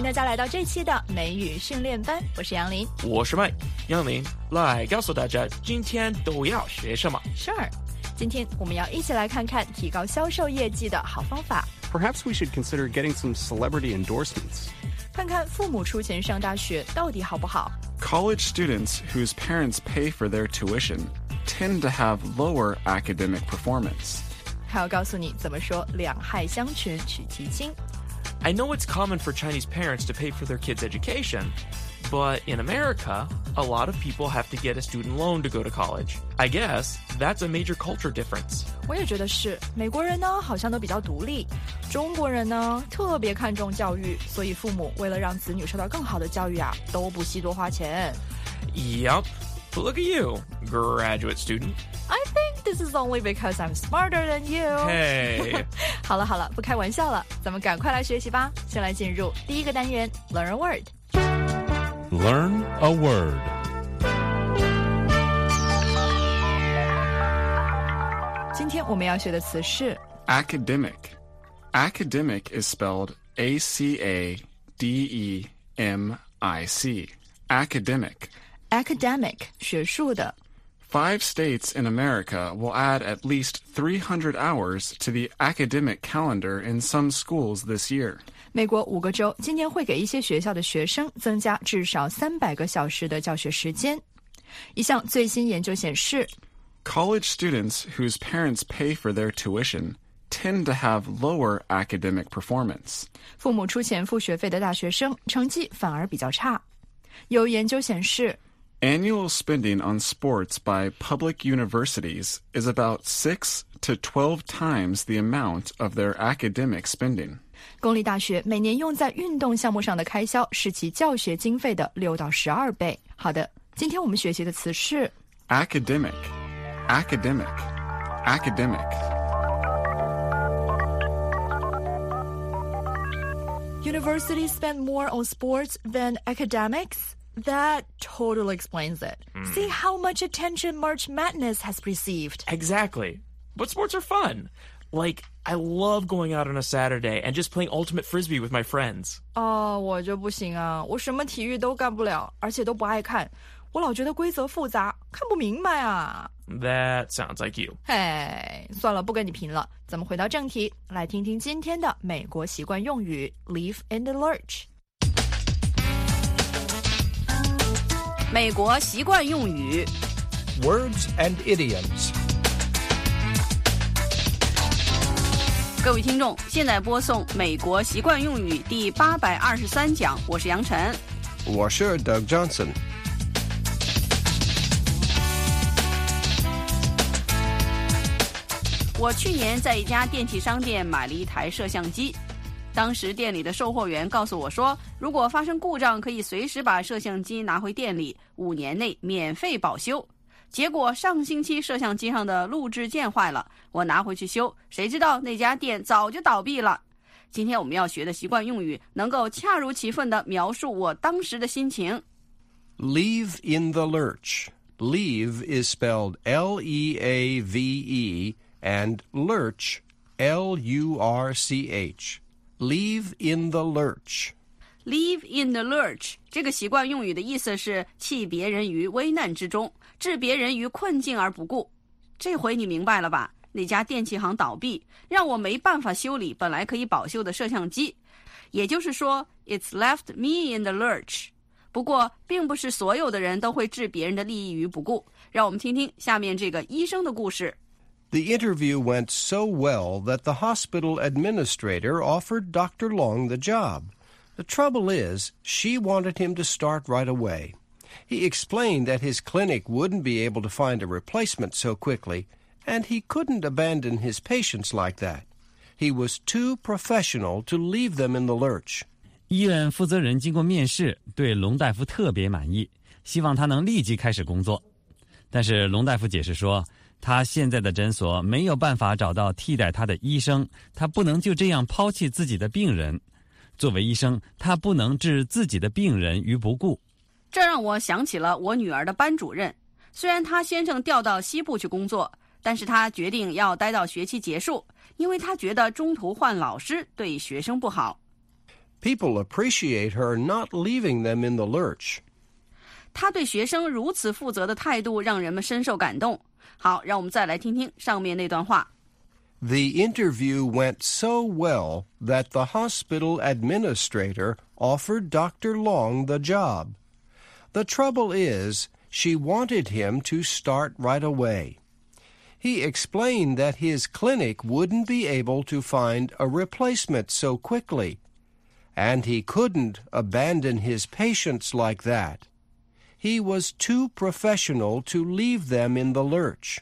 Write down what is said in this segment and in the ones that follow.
大家来到这期的美语训练班，我是杨林， 我是麦杨林，来告诉大家今天都要学什么。 Sure， 今天我们要一起来看看提高销售业绩的好方法。 Perhaps we should consider getting some celebrity endorsements. 看看父母出钱上大学到底好不好。 College students whose parents pay for their tuition tend to have lower academic performance. 还要告诉你怎么说两害相权取其轻。 I know it's common for Chinese parents to pay for their kids' education, but in America, a lot of people have to get a student loan to go to college. I guess that's a major culture difference. 我也觉得是，美国人呢好像都比较独立，中国人呢特别看重教育，所以父母为了让子女受到更好的教育啊，都不惜多花钱。 Yup. Look at you, graduate student. I think this is only because I'm smarter than you. Hey. 好了，不开玩笑了，咱们赶快来学习吧。先来进入第一个单元 Learn a Word. Learn a word. 今天我们要学的词是 Academic. Academic is spelled A-C-A-D-E-M-I-C. Academic. academic 学术的。 5 states in America will add at least 300 hours to the academic calendar in some schools this year. 美国5个州今年会给一些学校的学生增加至少300个小时的教学时间。一项最新研究显示， College students whose parents pay for their tuition tend to have lower academic performance. 父母出钱付学费的大学生成绩反而比较差。有研究显示， Annual spending on sports by public universities is about 6 to 12 times the amount of their academic spending. 公立大学每年用在运动项目上的开销是其教学经费的6到12倍。好的，今天我们学习的词是 Academic. Academic. Academic. Universities spend more on sports than academics? That totally explains it. See how much attention March Madness has received. Exactly. But sports are fun. Like, I love going out on a Saturday and just playing ultimate frisbee with my friends. 我就不行啊，我什么体育都干不了，而且都不爱看。我老觉得规则复杂，看不明白啊。 That sounds like you. 嘿，算了，不跟你贫了。咱们回到正题，来听听今天的美国习惯用语 Leave in the lurch。 美国习惯用语 Words and idioms. 各位听众，现在播送美国习惯用语第823讲，我是杨晨。 我是 Doug Johnson. 我去年在一家电器商店买了一台摄像机，当时店里的售货员告诉我说，如果发生故障可以随时把摄像机拿回店里，5年内免费保修。结果上星期摄像机上的录制键坏了，我拿回去修，谁知道那家店早就倒闭了。今天我们要学的习惯用语能够恰如其分地描述我当时的心情。 Leave in the lurch. Leave is spelled L-E-A-V-E and lurch, L-U-R-C-H. Leave in the lurch. Leave in the lurch 这个习惯用语的意思是弃别人于危难之中，置别人于困境而不顾。这回你明白了吧？那家电器行倒闭，让我没办法修理本来可以保修的摄像机。也就是说 It's left me in the lurch. 不过并不是所有的人都会置别人的利益于不顾。让我们听听下面这个医生的故事。 The interview went so well that the hospital administrator offered Dr. Long the job. The trouble is, she wanted him to start right away. He explained that his clinic wouldn't be able to find a replacement so quickly, and he couldn't abandon his patients like that. He was too professional to leave them in the lurch. 医院负责人经过面试，对龙大夫特别满意，希望他能立即开始工作。但是龙大夫解释说，他现在的诊所没有办法找到替代他的医生，他不能就这样抛弃自己的病人。作为医生，他不能置自己的病人于不顾。 这让我想起了我女儿的班主任，虽然她先生调到西部去工作，但是她决定要待到学期结束，因为她觉得中途换老师对学生不好。 People appreciate her not leaving them in the lurch. 他对学生如此负责的态度让人们深受感动。好，让我们再来听听上面那段话。 The interview went so well that the hospital administrator offered Dr. Long the job. The trouble is, she wanted him to start right away. He explained that his clinic wouldn't be able to find a replacement so quickly, and he couldn't abandon his patients like that. He was too professional to leave them in the lurch.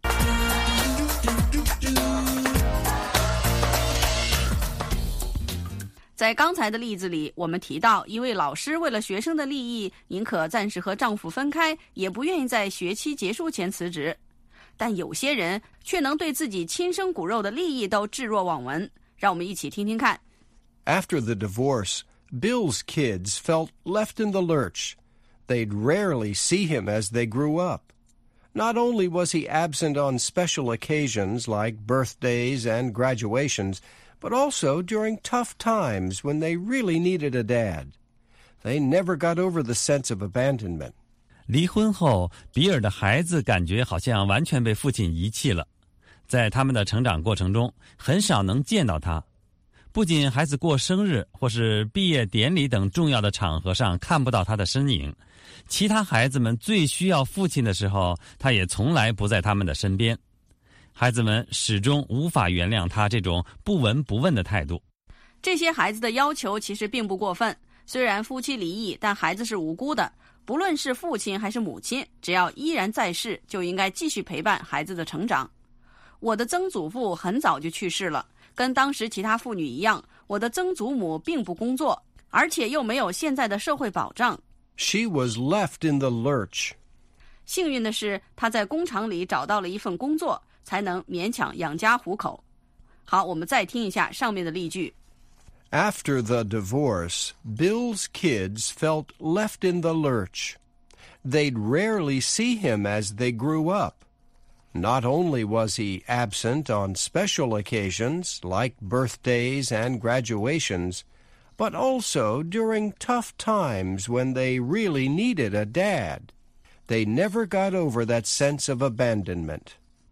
在刚才的例子里，我们提到一位老师为了学生的利益，宁可暂时和丈夫分开，也不愿意在学期结束前辞职。但有些人却能对自己亲生骨肉的利益都置若罔闻。让我们一起听听看。 After the divorce, Bill's kids felt left in the lurch. They'd rarely see him as they grew up. Not only was he absent on special occasions like birthdays and graduations, but also during tough times when they really needed a dad. They never got over the sense of abandonment. 离婚后，比尔的孩子感觉好像完全被父亲遗弃了。在他们的成长过程中，很少能见到他。不仅孩子过生日或是毕业典礼等重要的场合上看不到他的身影，其他孩子们最需要父亲的时候，他也从来不在他们的身边。孩子们始终无法原谅他这种不闻不问的态度。 这些孩子的要求其实并不过分，虽然夫妻离异，但孩子是无辜的。不论是父亲还是母亲，只要依然在世，就应该继续陪伴孩子的成长。我的曾祖父很早就去世了，跟当时其他妇女一样，我的曾祖母并不工作，而且又没有现在的社会保障。 She was left in the lurch. 幸运的是，她在工厂里找到了一份工作，才能勉强养家糊口。好，我们再听一下上面的例句。 After the divorce, Bill's kids felt left in the lurch. They'd rarely see him as they grew up. Not only was he absent on special occasions like birthdays and graduations, but also during tough times when they really needed a dad. They never got over that sense of abandonment.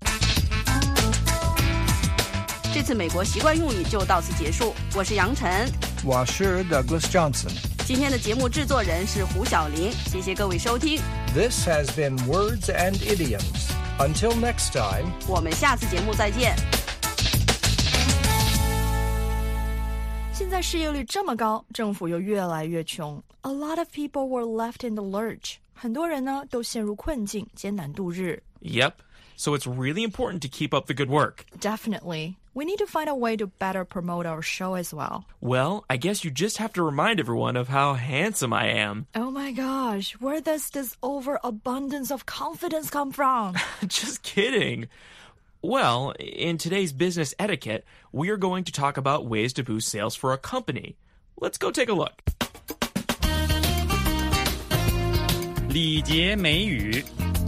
这次美国习惯用语就到此结束。我是杨晨， 我是 Douglas Johnson。 今天的节目制作人是胡小玲，谢谢各位收听。 This has been Words and Idioms. Until next time, 我们下次节目再见。 现在失业率这么高，政府又越来越穷。A lot of people were left in the lurch. 很多人呢都陷入困境，艰难度日。 Yep. So it's really important to keep up the good work. Definitely. We need to find a way to better promote our show as well. Well, I guess you just have to remind everyone of how handsome I am. Oh my gosh, where does this overabundance of confidence come from? Just kidding. Well, in today's business etiquette, we are going to talk about ways to boost sales for a company. Let's go take a look. 礼节美语。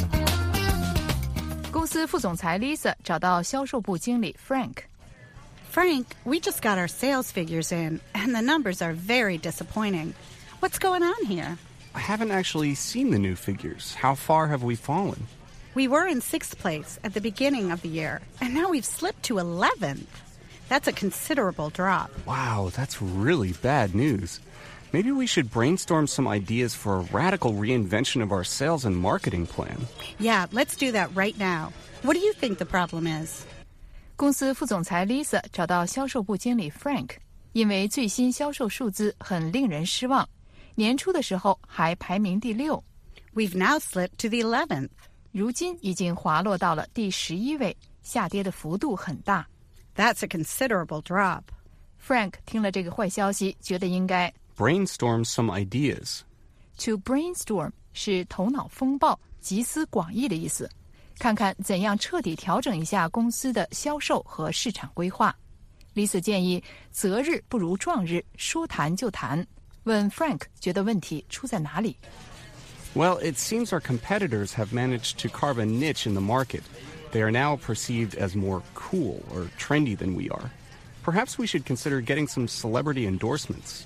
公司副总裁 Lisa 找到销售部经理 Frank。Frank, we just got our sales figures in, and the numbers are very disappointing. What's going on here? I haven't actually seen the new figures. How far have we fallen? We were in 6th place at the beginning of the year, and now we've slipped to 11th. That's a considerable drop. Wow, that's really bad news. Maybe we should brainstorm some ideas for a radical reinvention of our sales and marketing plan. Yeah, let's do that right now. What do you think the problem is? 公司副总裁 Lisa 找到销售部经理 Frank， 因为最新销售数字很令人失望，年初的时候还排名第6。 We've now slipped to the 11th. 如今已经滑落到了第11位，下跌的幅度很大。 That's a considerable drop. Frank 听了这个坏消息，觉得应该 brainstorm some ideas. To brainstorm 是头脑风暴、集思广益的意思。看看怎样彻底调整一下公司的销售和市场规划。Lisa 建议择日不如撞日，说谈就谈。问 Frank 觉得问题出在哪里？ Well, it seems our competitors have managed to carve a niche in the market. They are now perceived as more cool or trendy than we are. Perhaps we should consider getting some celebrity endorsements.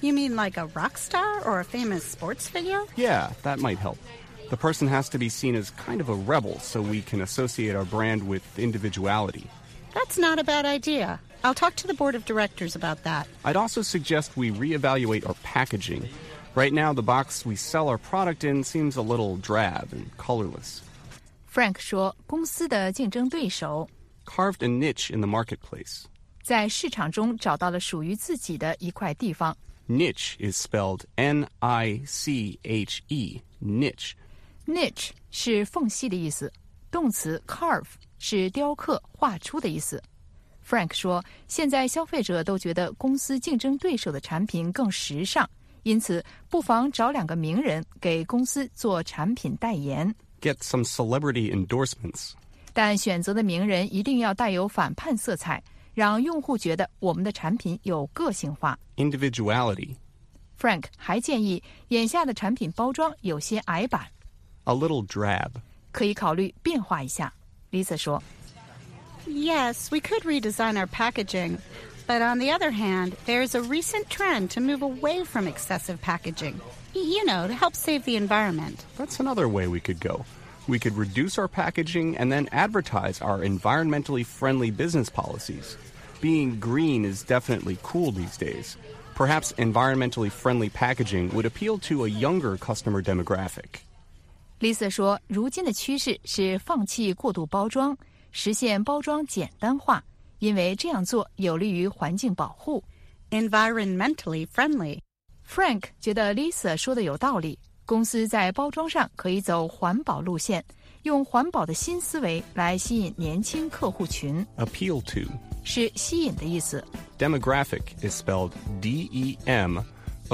You mean like a rock star or a famous sports figure? Yeah, that might help. The person has to be seen as kind of a rebel so we can associate our brand with individuality. That's not a bad idea. I'll talk to the board of directors about that. I'd also suggest we reevaluate our packaging. Right now, the box we sell our product in seems a little drab and colorless. Frank 说，公司的竞争对手 Carved a niche in the marketplace. 在市场中找到了属于自己的一块地方。 Niche is spelled Niche. Niche. Niche 是缝隙的意思，动词 carve 是雕刻、画出的意思。Frank 说，现在消费者都觉得公司竞争对手的产品更时尚，因此不妨找2个名人给公司做产品代言。 Get some celebrity endorsements. 但选择的名人一定要带有反叛色彩，让用户觉得我们的产品有个性化。 Individuality. Frank 还建议，眼下的产品包装有些矮板， A little drab. 可以考虑变化一下。Lisa 说 Yes, we could redesign our packaging. But on the other hand, there's a recent trend to move away from excessive packaging. You know, to help save the environment. That's another way we could go. We could reduce our packaging and then advertise our environmentally friendly business policies. Being green is definitely cool these days. Perhaps environmentally friendly packaging would appeal to a younger customer demographic. Lisa 说，如今的趋势是放弃过度包装，实现包装简单化，因为这样做有利于环境保护。 Environmentally friendly. Frank 觉得 Lisa 说的有道理，公司在包装上可以走环保路线，用环保的新思维来吸引年轻客户群。 Appeal to. 是吸引的意思。 Demographic is spelled DEMOGRAPHIC.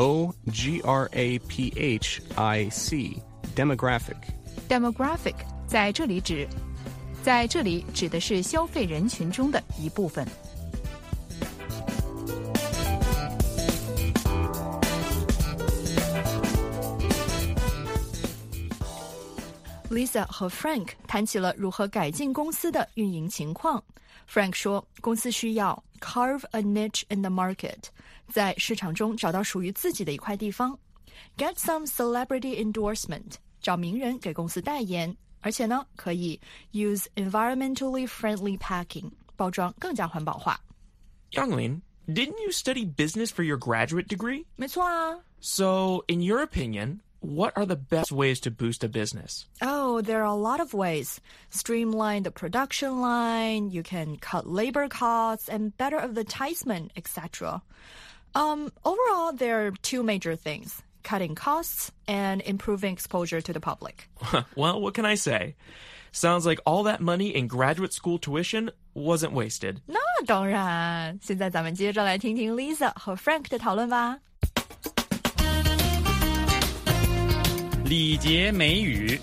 Demographic. Demographic 在这里指的是消费人群中的一部分。 Lisa 和 Frank 谈起了如何改进公司的运营情况。Frank 说，公司需要 carve a niche in the market， 在市场中找到属于自己的一块地方。Get some celebrity endorsement， 找名人给公司代言。而且呢，可以 use environmentally friendly packing， 包装更加环保化。 Youngling, didn't you study business for your graduate degree? 没错啊。 So, in your opinion, what are the best ways to boost a business? Oh, there are a lot of ways. Streamline the production line, you can cut labor costs, and better advertisement, etc. Overall, there are 2 major things. Cutting costs and improving exposure to the public. Well, what can I say? Sounds like all that money in graduate school tuition wasn't wasted. 那当然。现在咱们接着来听听 Lisa 和 Frank 的讨论吧。 礼节美语。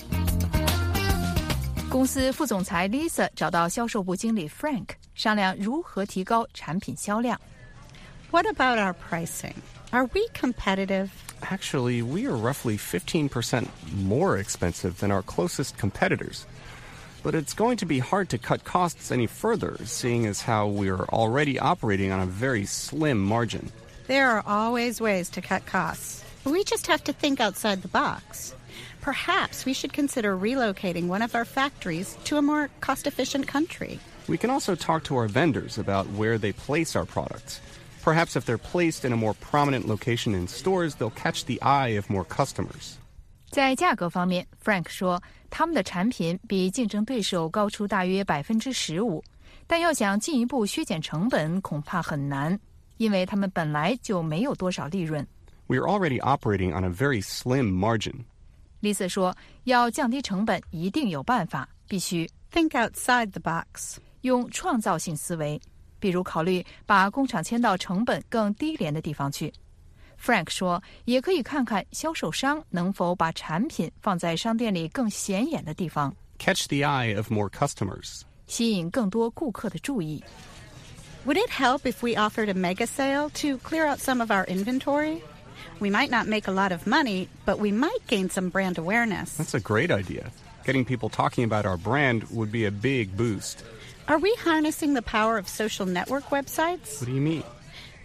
公司副总裁 Lisa 找到销售部经理 Frank 商量如何提高产品销量。 What about our pricing? Are we competitive? Actually, we are roughly 15% more expensive than our closest competitors. But it's going to be hard to cut costs any further, seeing as how we're already operating on a very slim margin. There are always ways to cut costs. We just have to think outside the box. Perhaps we should consider relocating one of our factories to a more cost-efficient country. We can also talk to our vendors about where they place our products. Perhaps if they're placed in a more prominent location in stores, they'll catch the eye of more customers. 在价格方面 ，Frank 说，他们的产品比竞争对手高出大约15%，但要想进一步削减成本，恐怕很难，因为他们本来就没有多少利润。 We are already operating on a very slim margin. Lisa 说，要降低成本，一定有办法，必须 think outside the box， 用创造性思维。比如考虑把工厂迁到成本更低廉的地方去。Frank 说，也可以看看销售商能否把产品放在商店里更显眼的地方 ，catch the eye of more customers， 吸引更多顾客的注意。 Would it help if we offered a mega sale to clear out some of our inventory? We might not make a lot of money, but we might gain some brand awareness. That's a great idea. Getting people talking about our brand would be a big boost. Are we harnessing the power of social network websites? What do you mean?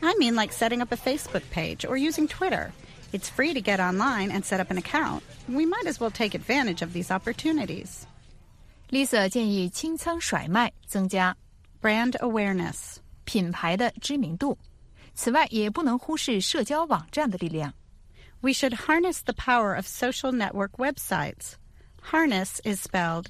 I mean like setting up a Facebook page or using Twitter. It's free to get online and set up an account. We might as well take advantage of these opportunities. Lisa 建议清仓甩卖，增加 brand awareness 品牌的知名度。此外，也不能忽视社交网站的力量。 We should harness the power of social network websites. Harness is spelled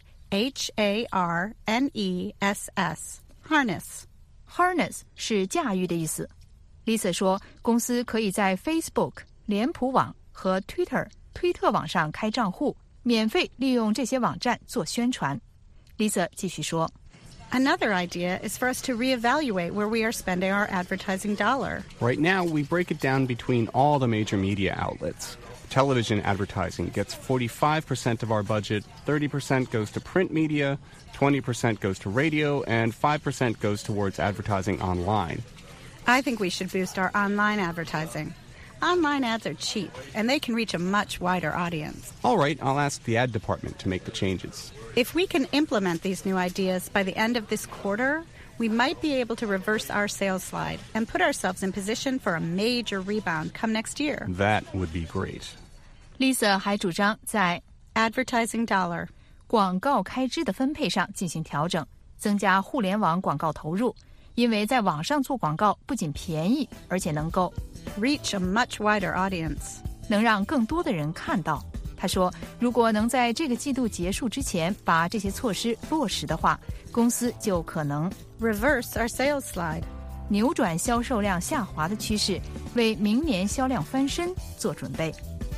H-A-R-N-E-S-S. Harness. Harness 是驾驭的意思。Lisa 说，公司可以在 Facebook、脸谱网和 Twitter 推特网上开账户，免费利用这些网站做宣传。Lisa 继续说。 Another idea is for us to reevaluate where we are spending our advertising dollar. Right now, we break it down between all the major media outlets. Television advertising gets 45% of our budget, 30% goes to print media, 20% goes to radio, and 5% goes towards advertising online. I think we should boost our online advertising. Online ads are cheap, and they can reach a much wider audience. All right, I'll ask the ad department to make the changes. If we can implement these new ideas by the end of this quarter, we might be able to reverse our sales slide and put ourselves in position for a major rebound come next year. That would be great. Lisa 还主张在 advertising dollar 广告开支的分配上进行调整，增加互联网广告投入，因为在网上做广告不仅便宜，而且能够 reach a much wider audience 能让更多的人看到。他说，如果能在这个季度结束之前把这些措施落实的话，公司就可能 reverse our sales slide 扭转销售量下滑的趋势，为明年销量翻身做准备。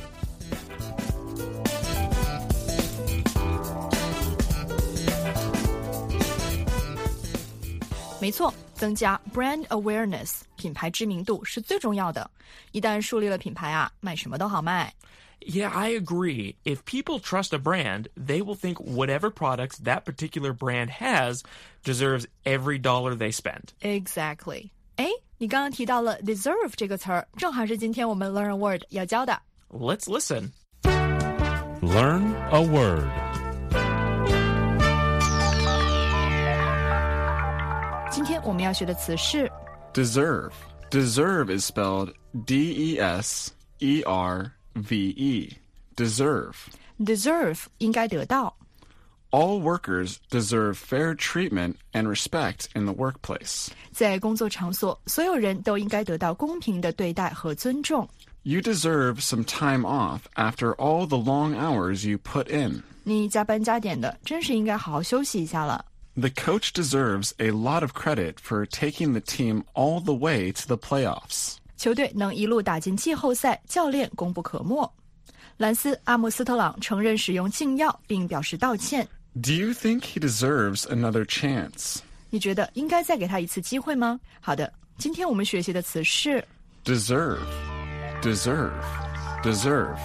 没错，增加 brand awareness 品牌知名度是最重要的。一旦树立了品牌啊，卖什么都好卖。 Yeah, I agree. If people trust a brand, they will think whatever products that particular brand has deserves every dollar they spend. Exactly. 哎，你刚刚提到了 deserve 这个词儿，正好是今天我们 Learn a Word 要教的。 Let's listen. Learn a word. 今天我们要学的词是 deserve. Deserve is spelled D-E-S-E-R-V-E. Deserve. Deserve 应该得到。 All workers deserve fair treatment and respect in the workplace. 在工作场所，所有人都应该得到公平的对待和尊重。 You deserve some time off after all the long hours you put in. 你加班加点的，真是应该好好休息一下了。 The coach deserves a lot of credit for taking the team all the way to the playoffs. 球队能一路打进季后赛，教练功不可没。兰斯·阿姆斯特朗承认使用禁药，并表示道歉。 Do you think he deserves another chance? 你觉得应该再给他一次机会吗？好的，今天我们学习的词是 deserve, deserve, deserve.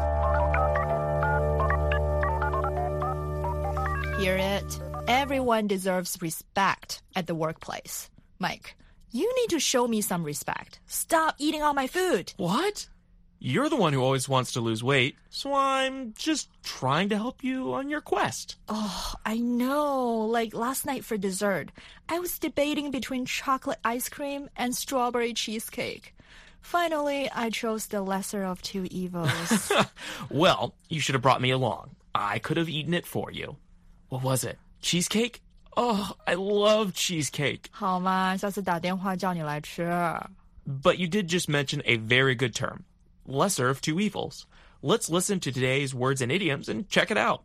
Hear it. Everyone deserves respect at the workplace. Mike, you need to show me some respect. Stop eating all my food. What? You're the one who always wants to lose weight, so I'm just trying to help you on your quest. Oh, I know. Like last night for dessert, I was debating between chocolate ice cream and strawberry cheesecake. Finally, I chose the lesser of two evils. Well, you should have brought me along. I could have eaten it for you. What was it? Cheesecake? Oh, I love cheesecake. 好嘛，下次打电话叫你来吃。 But you did just mention a very good term. Lesser of two evils. Let's listen to today's words and idioms and check it out.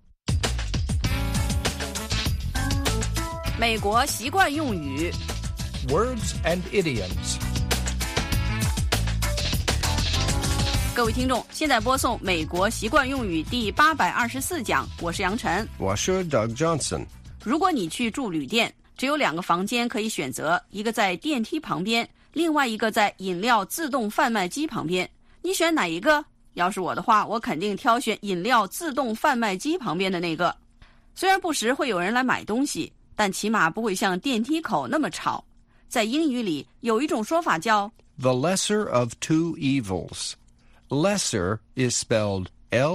美国习惯用语 Words and idioms. 各位听众，现在播送美国习惯用语第824讲，我是杨晨， 我是 Doug Johnson。 如果你去住旅店，只有2个房间可以选择，一个在电梯旁边，另外一个在饮料自动贩卖机旁边，你选哪一个？要是我的话，我肯定挑选饮料自动贩卖机旁边的那个。虽然不时会有人来买东西，但起码不会像电梯口那么吵。在英语里有一种说法叫 The lesser of two evils. Lesser is spelled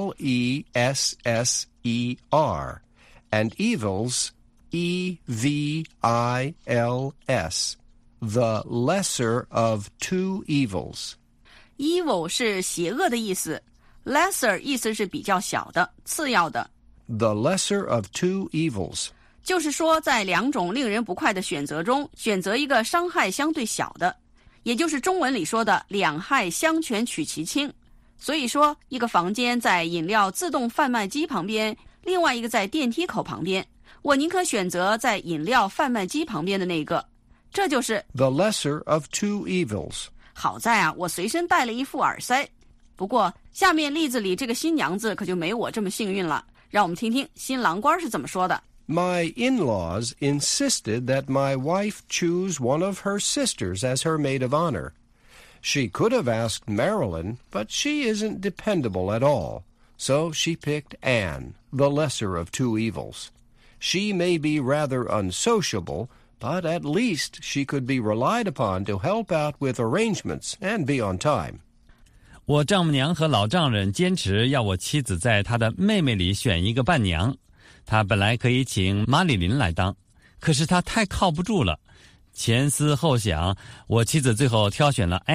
L-E-S-S-E-R, and evils, E-V-I-L-S. the lesser of two evils. Evil 是邪恶的意思， lesser 意思是比较小的、次要的。 The lesser of two evils. 就是说在两种令人不快的选择中，选择一个伤害相对小的，也就是中文里说的两害相权取其轻。所以说，一个房间在饮料自动贩卖机旁边，另外一个在电梯口旁边，我宁可选择在饮料贩卖机旁边的那个。这就是 the lesser of two evils. 好在啊，我随身带了一副耳塞。不过下面例子里这个新娘子可就没我这么幸运了，让我们听听新郎官是怎么说的。 My in-laws insisted that my wife choose one of her sisters as her maid of honor. She could have asked Marilyn, but she isn't dependable at all. So she picked Anne, the lesser of two evils. She may be rather unsociable, but at least she could be relied upon to help out with arrangements and be on time. 我丈母娘和老丈人坚持要我妻子在她的妹妹里选一个伴娘。她本来可以请马里琳来当，可是她太靠不住了。前思后想，我妻子最后挑选了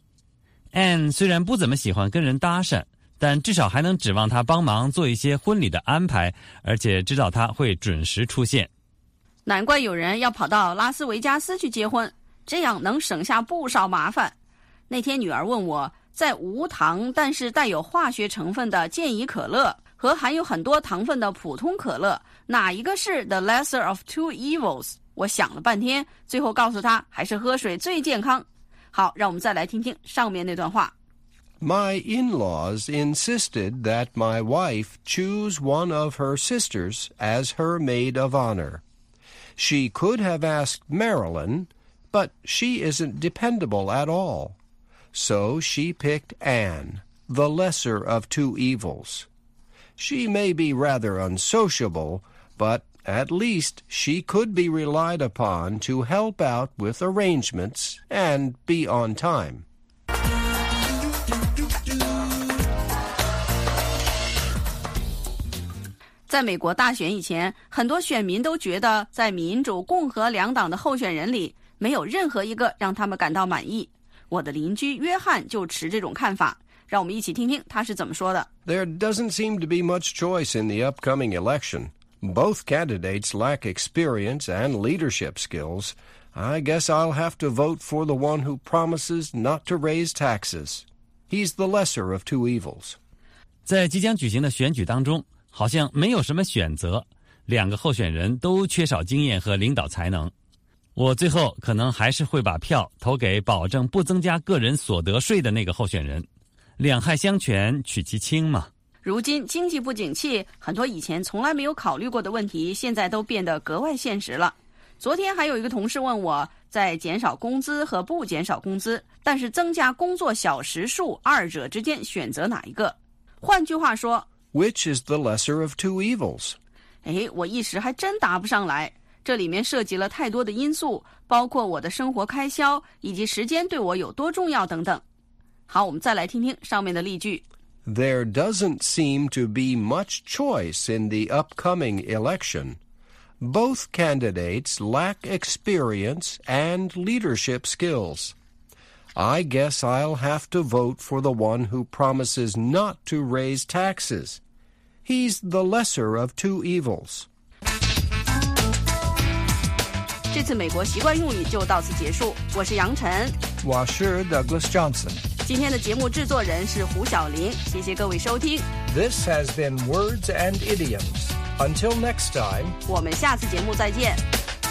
Anne。Anne 虽然不怎么喜欢跟人搭讪，但至少还能指望她帮忙做一些婚礼的安排，而且知道她会准时出现。 难怪有人要跑到拉斯维加斯去结婚，这样能省下不少麻烦。那天女儿问我，在无糖但是带有化学成分的健怡可乐和含有很多糖分的普通可乐，哪一个是 the lesser of two evils？ 我想了半天，最后告诉她还是喝水最健康。好，让我们再来听听上面那段话。 My in-laws insisted that my wife choose one of her sisters as her maid of honor. She could have asked Marilyn, but she isn't dependable at all. So she picked Anne, the lesser of two evils. She may be rather unsociable, but at least she could be relied upon to help out with arrangements and be on time. 在美国大选以前，很多选民都觉得在民主、共和两党的候选人里，没有任何一个让他们感到满意。我的邻居约翰就持这种看法，让我们一起听听他是怎么说的。 There doesn't seem to be much choice in the upcoming election. Both candidates lack experience and leadership skills. I guess I'll have to vote for the one who promises not to raise taxes. He's the lesser of two evils. 在即将举行的选举当中，好像没有什么选择，两个候选人都缺少经验和领导才能。我最后可能还是会把票投给保证不增加个人所得税的那个候选人。两害相权取其轻嘛。 如今经济不景气，很多以前从来没有考虑过的问题，现在都变得格外现实了。昨天还有一个同事问我，在减少工资和不减少工资，但是增加工作小时数，二者之间选择哪一个？换句话说 Which is the lesser of two evils? 我一时还真答不上来。这里面涉及了太多的因素，包括我的生活开销以及时间对我有多重要等等。好，我们再来听听上面的例句。 There doesn't seem to be much choice in the upcoming election. Both candidates lack experience and leadership skills. I guess I'll have to vote for the one who promises not to raise taxes. He's the lesser of two evils. 这次美国习惯用语就到此结束。我是杨晨， 我是 Douglas Johnson。 今天的节目制作人是胡小玲，谢谢各位收听。 This has been Words and Idioms. Until next time, 我们下次节目再见。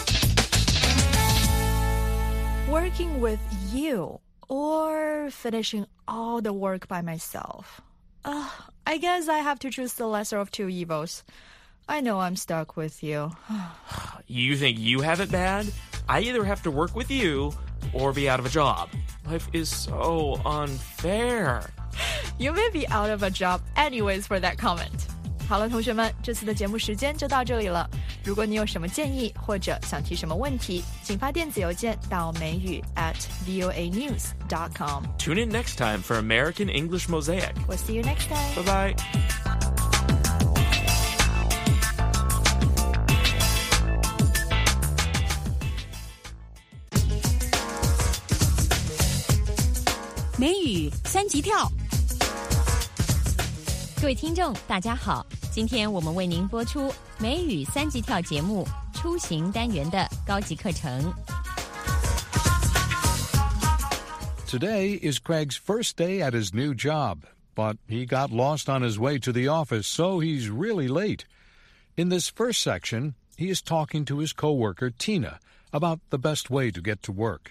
Working with you or finishing all the work by myself. I guess I have to choose the lesser of two evils. I know I'm stuck with you. You think you have it bad? I either have to work with you or be out of a job. Life is so unfair. You may be out of a job anyways for that comment. 好了，同学们，这次的节目时间就到这里了。如果你有什么建议或者想提什么问题，请发电子邮件到美语@voanews.com. Tune in next time for American English Mosaic. We'll see you next time. Bye-bye. 美语三级跳。 各位听众大家好，今天我们为您播出美语三级跳节目出行单元的高级课程。 Today is Craig's first day at his new job, but he got lost on his way to the office, so he's really late. In this first section, he is talking to his coworker Tina about the best way to get to work.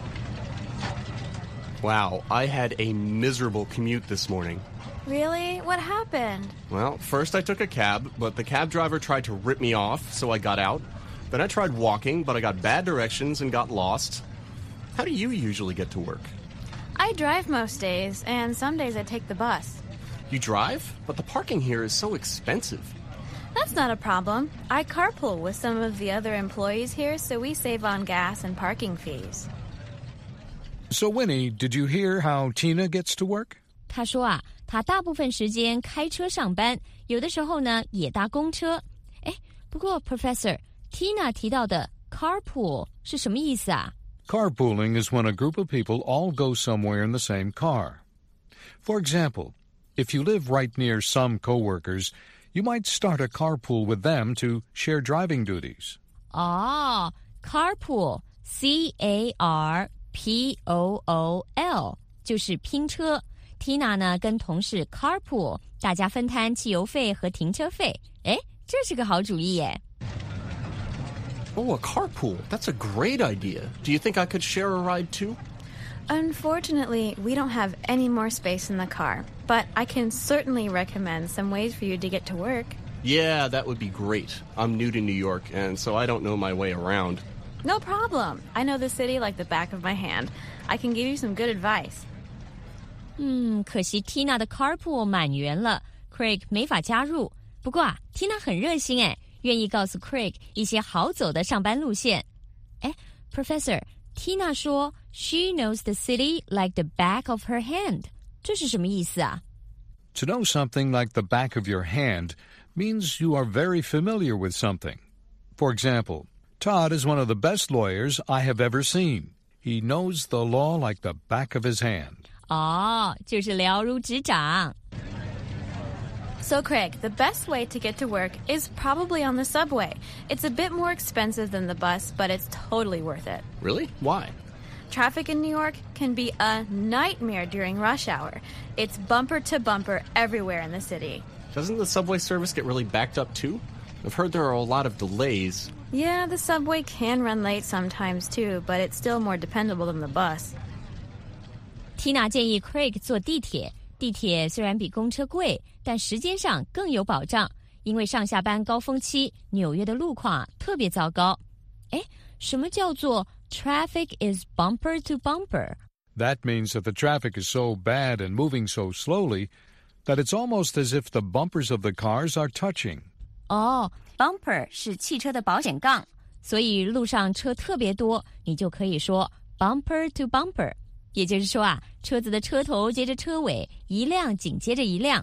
Wow, I had a miserable commute this morning. Really? What happened? Well, first I took a cab, but the cab driver tried to rip me off, so I got out. Then I tried walking, but I got bad directions and got lost. How do you usually get to work? I drive most days, and some days I take the bus. You drive? But the parking here is so expensive. That's not a problem. I carpool with some of the other employees here, so we save on gas and parking fees. So, Winnie, did you hear how Tina gets to work? 他说啊，他大部分时间开车上班，有的时候呢也搭公车。哎，不过 Professor Tina 提到的 carpool 是什么意思啊？ Carpooling is when a group of people all go somewhere in the same car. For example, if you live right near some coworkers, you might start a carpool with them to share driving duties. 哦 carpool C-A-R-P-O-O-L 就是拼车。Tina 呢跟同事 carpool， 大家分摊汽油费和停车费。哎，这是个好主意耶。 Oh, a carpool. That's a great idea. Do you think I could share a ride too? Unfortunately, we don't have any more space in the car, but I can certainly recommend some ways for you to get to work. Yeah, that would be great. I'm new to New York, and so I don't know my way around. No problem. I know the city like the back of my hand. I can give you some good advice. 可惜 Tina 的 carpool 满员了 Craig 没法加入。不过啊 Tina 很热心哎，愿意告诉 Craig 一些好走的上班路线。哎 Professor Tina 说 She knows the city like the back of her hand. 这是什么意思啊？ To know something like the back of your hand means you are very familiar with something. For example, Todd is one of the best lawyers I have ever seen. He knows the law like the back of his hand. 哦，就是了如指掌。 So, Craig, the best way to get to work is probably on the subway. It's a bit more expensive than the bus, but it's totally worth it. Really? Why? Traffic in New York can be a nightmare during rush hour. It's bumper to bumper everywhere in the city. Doesn't the subway service get really backed up too? I've heard there are a lot of delays. Yeah, the subway can run late sometimes too, but it's still more dependable than the bus. Tina 建议 Craig 坐地铁。地铁虽然比公车贵，但时间上更有保障，因为上下班高峰期，纽约的路况特别糟糕。哎，什么叫做 traffic is bumper to bumper? That means that the traffic is so bad and moving so slowly that it's almost as if the bumpers of the cars are touching. 哦 bumper 是汽车的保险杠，所以路上车特别多，你就可以说 bumper to bumper。也就是说啊，车子的车头接着车尾，一辆紧接着一辆。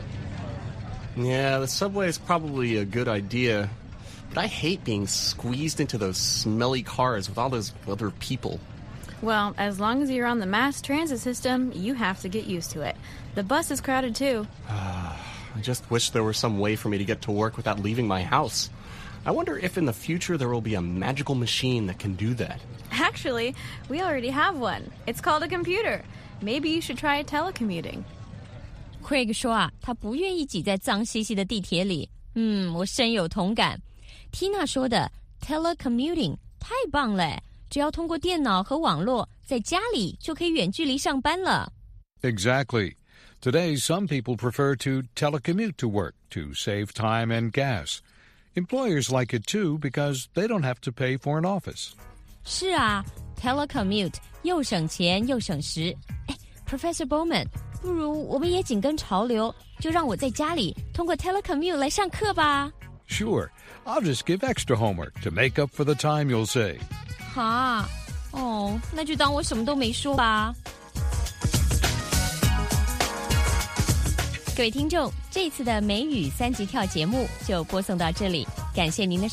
Yeah, the subway is probably a good idea, but I hate being squeezed into those smelly cars with all those other people. Well, as long as you're on the mass transit system, you have to get used to it. The bus is crowded too. I just wish there were some way for me to get to work without leaving my house. I wonder if in the future there will be a magical machine that can do that. Actually, we already have one. It's called a computer. Maybe you should try telecommuting. Craig 说啊，他不愿意挤在脏兮兮的地铁里。我深有同感。Tina 说的 telecommuting 太棒了，只要通过电脑和网络，在家里就可以远距离上班了。 Exactly. Today, some people prefer to telecommute to work to save time and gas. Employers like it too because they don't have to pay for an office. 是啊 ，telecommute 又省钱又省时。哎 ，Professor Bowman， 不如我们也紧跟潮流，就让我在家里通过 telecommute 来上课吧。 Sure, I'll just give extra homework to make up for the time you'll save. 哈，哦，那就当我什么都没说吧。各位听众，这次的美语三级跳节目就播送到这里，感谢您的